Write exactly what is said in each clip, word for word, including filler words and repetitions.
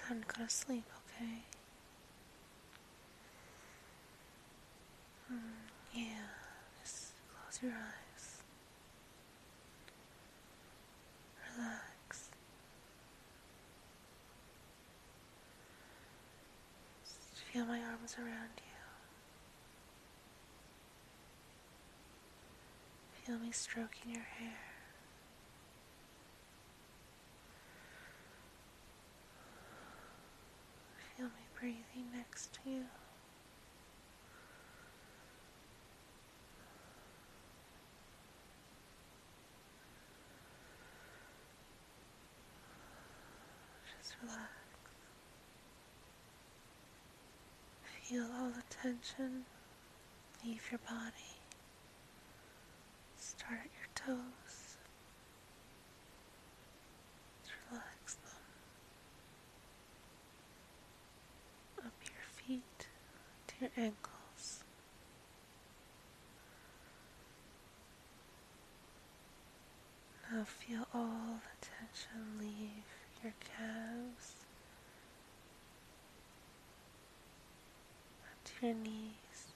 Time to go to sleep, okay? Mm, yeah, just close your eyes. Relax. Just feel my arms around you. Feel me stroking your hair. Feel me breathing next to you. Just relax. Feel all the tension leave your body. Start at your toes. Just relax them. Up your feet to your ankles. Now feel all the tension leave your calves. Up to your knees.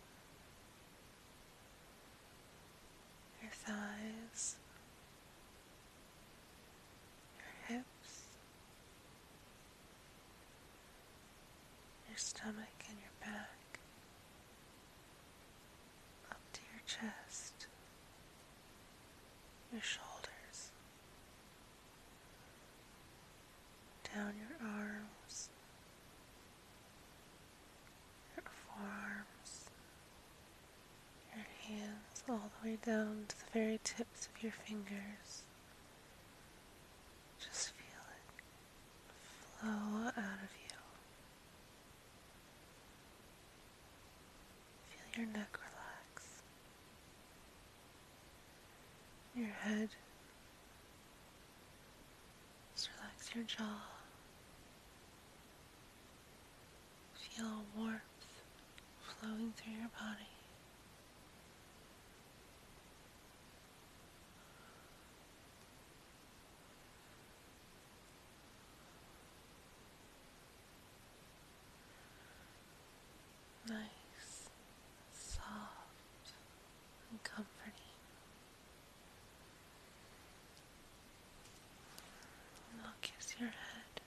Your thighs. Your hips. Your stomach and your back. Up to your chest. Your shoulders. Down your arms. Your forearms. Your hands all the way down to the very tips of your fingers. Just feel it flow out of you. Feel your neck relax. Your head. Just relax your jaw. Feel warmth flowing through your body. Nice, soft, and comforting. And I'll kiss your head.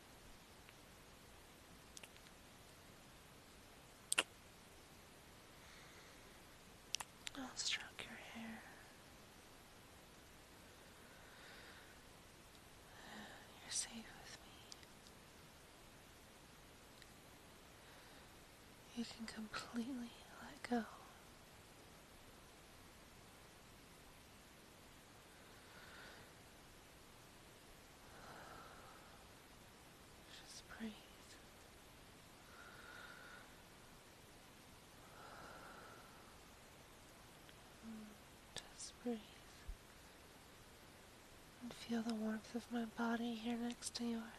I'll stroke your hair. You're safe with me. You can completely let go. Just breathe. Just breathe. And feel the warmth of my body here next to yours.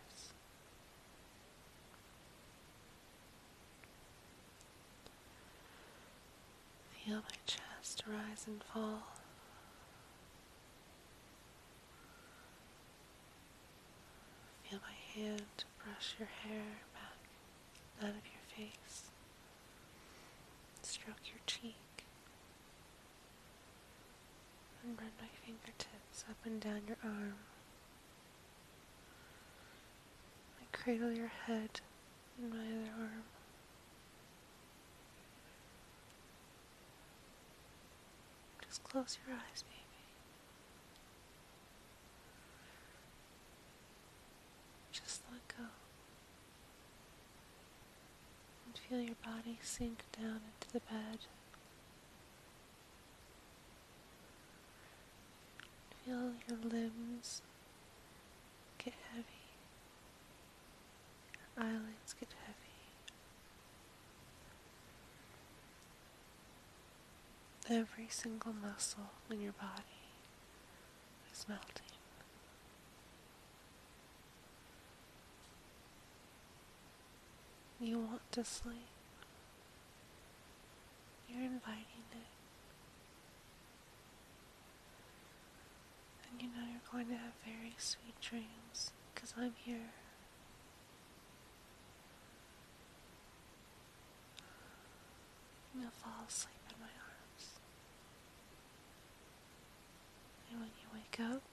Feel my chest rise and fall. Feel my hand brush your hair back out of your face. Stroke your cheek. And run my fingertips up and down your arm. I cradle your head in my other arm. Just close your eyes, baby. Just let go. And feel your body sink down into the bed. Feel your limbs get heavy. Your eyelids get heavy. Every single muscle in your body is melting. You want to sleep. You're inviting it. And you know you're going to have very sweet dreams because I'm here. You'll fall asleep in my arms. And when you wake up,